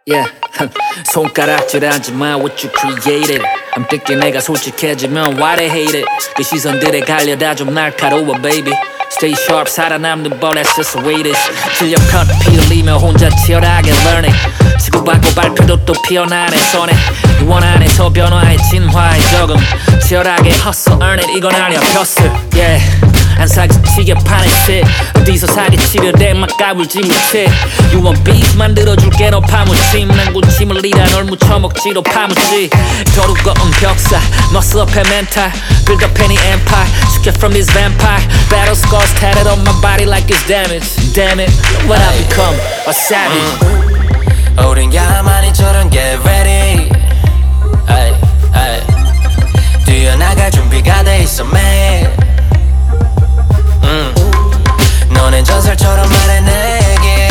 Yeah. 손가락질하지마 what you created. I'm thinking 내가 솔직해지면 why they hate it. 그 시선들에 갈려다 좀 날카로워 baby. Stay sharp 살아남는 법 that's just the way it is. 실력 컷 피 흘리며 혼자 치열하게 learning. 치고받고 발표도 또 피어나네 손에. 유원 안에서 변화의 진화의 적응. 치열하게 hustle earn it 이건 아니야 벼슬. Yeah. 안 사기치게 파는 shit. 어디서 사기치려대 막 까불지 못해. You want beef 만들어줄게 너 파묻힘. 난 군침을 이라 널 묻혀먹지로 파묻지. 도루거운 벽사 muscle up and mental. Build up any empire. Secure from this vampire. Battle scars tatted on my body like it's damaged. Damn it, what I become? A savage. 우린 야만이처럼 get ready. ay, ay. 뛰어나갈 준비가 돼 있어 man. 너넨 전설처럼 말해 내게.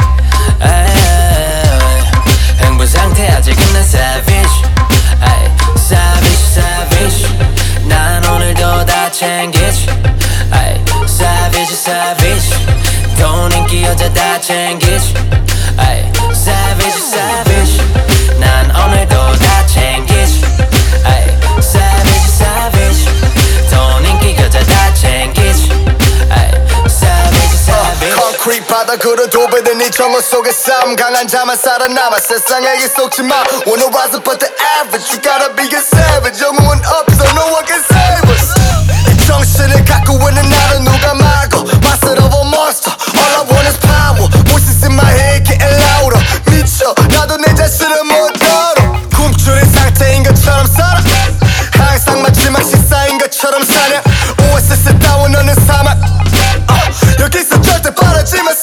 흥분 상태 아직은 난 savage. savage, savage. 난 오늘도 다 챙기지. savage, savage. 돈 인기 여자 다 챙기지. savage, savage. 난 오늘도 다 챙기지. savage, savage. 돈 인기 여자 다 챙기지. concrete 바닥으로 도배된 이 정원 속의 싸움. 강한 자만 살아남아 세상에게 속지마. Wanna rise above the average. You gotta be a savage. 영웅은 없어 no one can save us. 이 정신을 갖고 있는 나를 누가 막어. Master of a monster. All I want is power. Voices in my head getting louder. 미쳐 나도 내 자신을 못 다뤄. 꿈꾸는 상태인 것처럼 살아. 항상 마지막 식사인 것처럼 사냐. OSS 따윈 너는 사막. 여기서 절대 빠르지만